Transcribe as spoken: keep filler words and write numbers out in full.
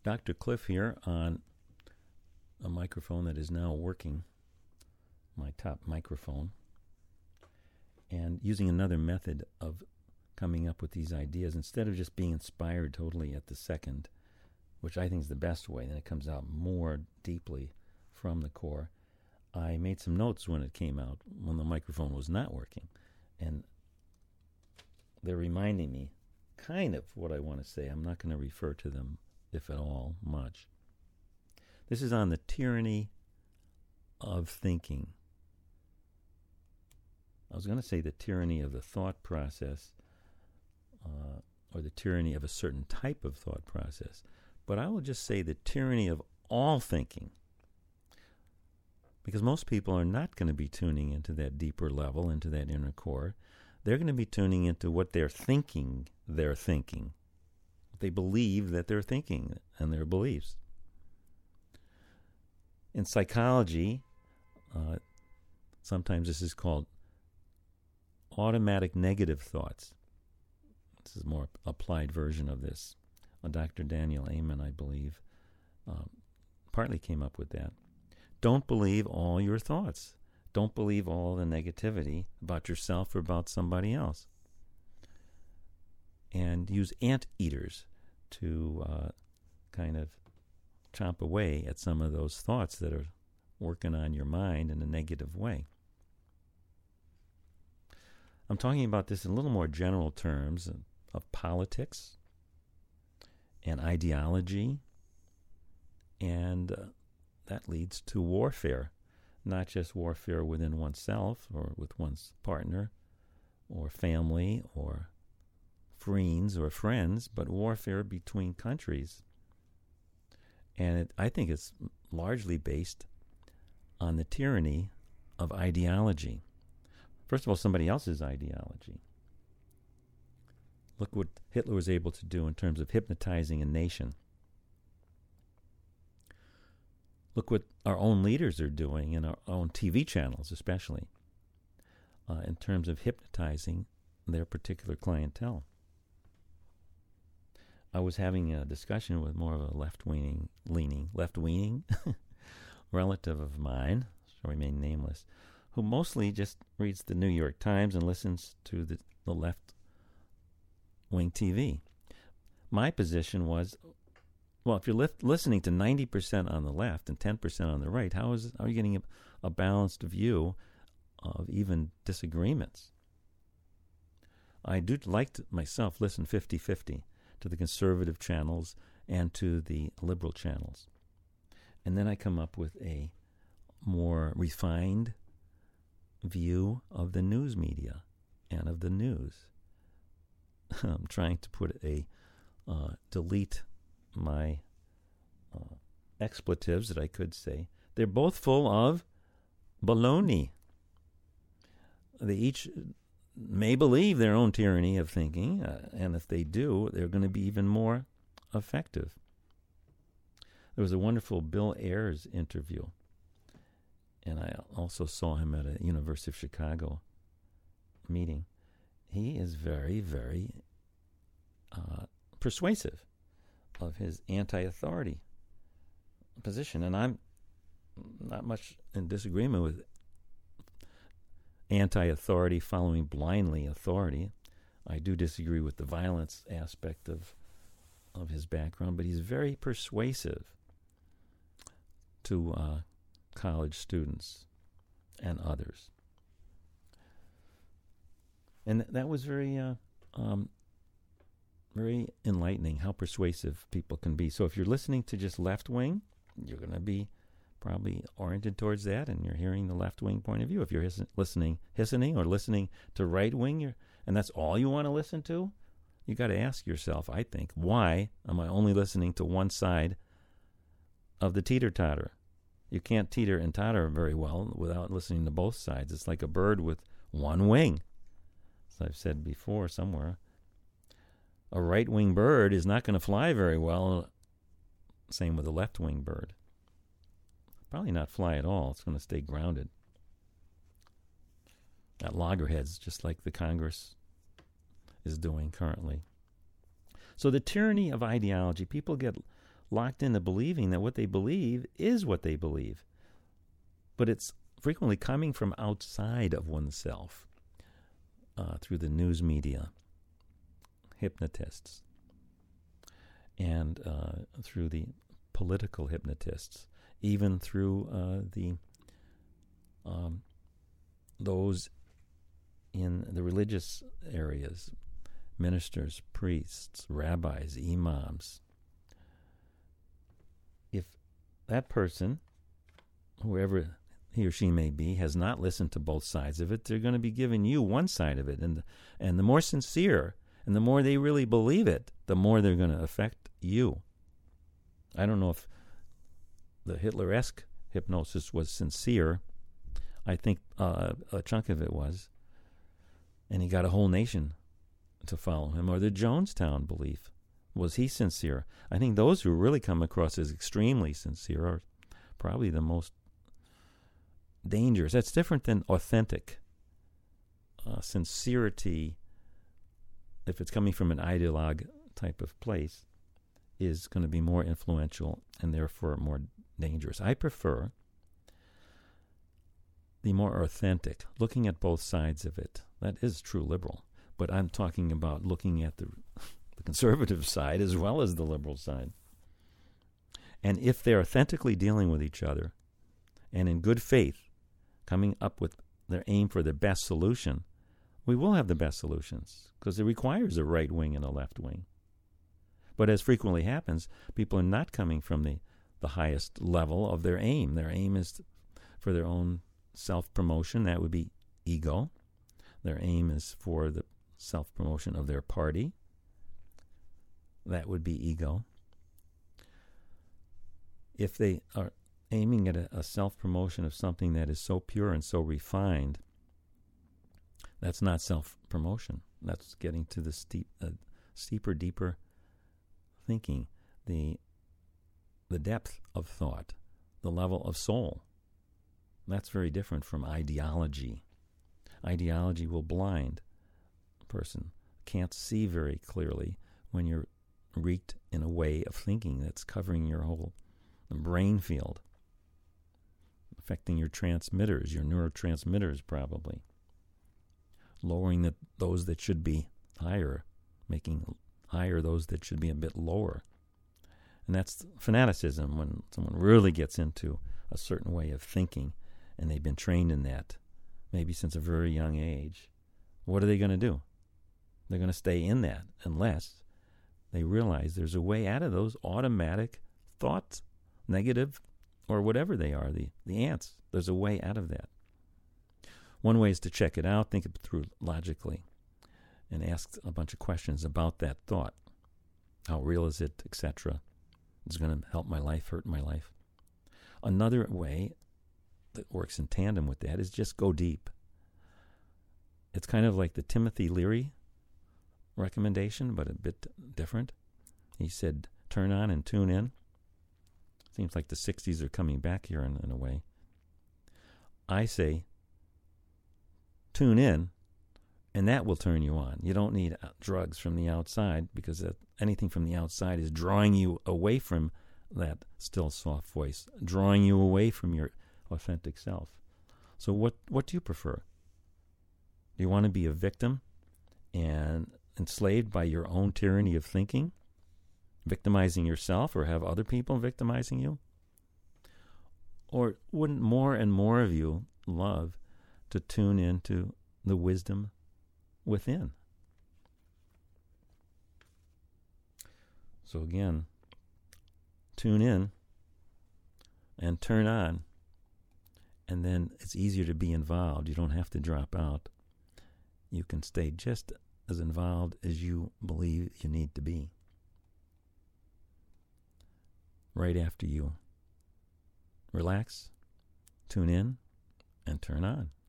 Doctor Cliff here on a microphone that is now working, my top microphone, and using another method of coming up with these ideas. Instead of just being inspired totally at the second, which I think is the best way, then it comes out more deeply from the core, I made some notes when it came out, when the microphone was not working, and they're reminding me kind of what I want to say. I'm not going to refer to them, if at all, much. This is on the tyranny of thinking. I was going to say the tyranny of the thought process, uh, or the tyranny of a certain type of thought process, but I will just say the tyranny of all thinking, because most people are not going to be tuning into that deeper level, into that inner core. They're going to be tuning into what they're thinking they're thinking. They believe that they're thinking, and their beliefs. In psychology, uh, sometimes this is called automatic negative thoughts. This is a more applied version of this. Uh, Doctor Daniel Amen, I believe, um, partly came up with that. Don't believe all your thoughts. Don't believe all the negativity about yourself or about somebody else. And use anteaters to uh, kind of chomp away at some of those thoughts that are working on your mind in a negative way. I'm talking about this in a little more general terms of, of politics and ideology, and uh, that leads to warfare, not just warfare within oneself or with one's partner or family or friends or friends, but warfare between countries. And it, I think it's largely based on the tyranny of ideology. First of all, somebody else's ideology. Look what Hitler was able to do in terms of hypnotizing a nation. Look what our own leaders are doing in our own T V channels, especially, uh, in terms of hypnotizing their particular clientele. I was having a discussion with more of a left-leaning, leaning, left-leaning relative of mine, shall remain nameless, who mostly just reads the New York Times and listens to the, the left-wing T V. My position was, well, if you're li- listening to ninety percent on the left and ten percent on the right, how is how are you getting a, a balanced view of even disagreements? I do like to myself listen fifty-fifty to the conservative channels and to the liberal channels. And then I come up with a more refined view of the news media and of the news. I'm trying to put a, uh, delete my uh, expletives that I could say. They're both full of baloney. They each may believe their own tyranny of thinking, uh, and if they do, they're going to be even more effective. There was a wonderful Bill Ayers interview, and I also saw him at a University of Chicago meeting. He is very, very uh, persuasive of his anti-authority position, and I'm not much in disagreement with anti-authority, following blindly authority. I do disagree with the violence aspect of of his background, but he's very persuasive to uh, college students and others. And th- that was very uh, um, very enlightening, how persuasive people can be. So if you're listening to just left-wing, you're going to be probably oriented towards that, and you're hearing the left-wing point of view. If you're hiss- listening, listening or listening to right-wing, you're, and that's all you want to listen to, you got to ask yourself, I think, why am I only listening to one side of the teeter-totter? You can't teeter and totter very well without listening to both sides. It's like a bird with one wing. As I've said before somewhere, a right-wing bird is not going to fly very well. Same with a left-wing bird. Probably not fly at all. It's going to stay grounded at loggerheads, just like the Congress is doing currently. So the tyranny of ideology, people get locked into believing that what they believe is what they believe. But it's frequently coming from outside of oneself, uh, through the news media, hypnotists, and uh, through the political hypnotists, even through uh, the um, those in the religious areas, ministers, priests, rabbis, imams. If that person, whoever he or she may be, has not listened to both sides of it, they're going to be giving you one side of it. And, and the more sincere and the more they really believe it, the more they're going to affect you. I don't know if the Hitler-esque hypnosis was sincere. I think uh, a chunk of it was. And he got a whole nation to follow him. Or the Jonestown belief. Was he sincere? I think those who really come across as extremely sincere are probably the most dangerous. That's different than authentic. Uh, sincerity, if it's coming from an ideologue type of place, is going to be more influential and therefore more dangerous. I prefer the more authentic, looking at both sides of it. That is true liberal. But I'm talking about looking at the, the conservative side as well as the liberal side. And if they're authentically dealing with each other and in good faith coming up with their aim for the best solution, we will have the best solutions because it requires a right wing and a left wing. But as frequently happens, people are not coming from the, the highest level of their aim. Their aim is for their own self-promotion. That would be ego. Their aim is for the self-promotion of their party. That would be ego. If they are aiming at a, a self-promotion of something that is so pure and so refined, that's not self-promotion. That's getting to the steep, uh, steeper, deeper thinking, the the depth of thought, the level of soul. That's very different from ideology. Ideology will blind a person. Can't see very clearly when you're wreaked in a way of thinking that's covering your whole brain field, affecting your transmitters, your neurotransmitters probably, lowering the, those that should be higher, making higher those that should be a bit lower. And that's fanaticism, when someone really gets into a certain way of thinking and they've been trained in that, maybe since a very young age. What are they going to do? They're going to stay in that unless they realize there's a way out of those automatic thoughts, negative or whatever they are, the, the ants. There's a way out of that. One way is to check it out, think it through logically, and ask a bunch of questions about that thought. How real is it, et cetera? Is it going to help my life, hurt my life? Another way that works in tandem with that is just go deep. It's kind of like the Timothy Leary recommendation, but a bit different. He said, turn on and tune in. Seems like the sixties are coming back here in, in a way. I say, tune in, and that will turn you on. You don't need drugs from the outside, because that, anything from the outside is drawing you away from that still soft voice, drawing you away from your authentic self. So what, what do you prefer? Do you want to be a victim and enslaved by your own tyranny of thinking, victimizing yourself, or have other people victimizing you? Or wouldn't more and more of you love to tune into the wisdom within? So again, tune in and turn on, and then it's easier to be involved. You don't have to drop out. You can stay just as involved as you believe you need to be. Right after you relax, tune in, and turn on.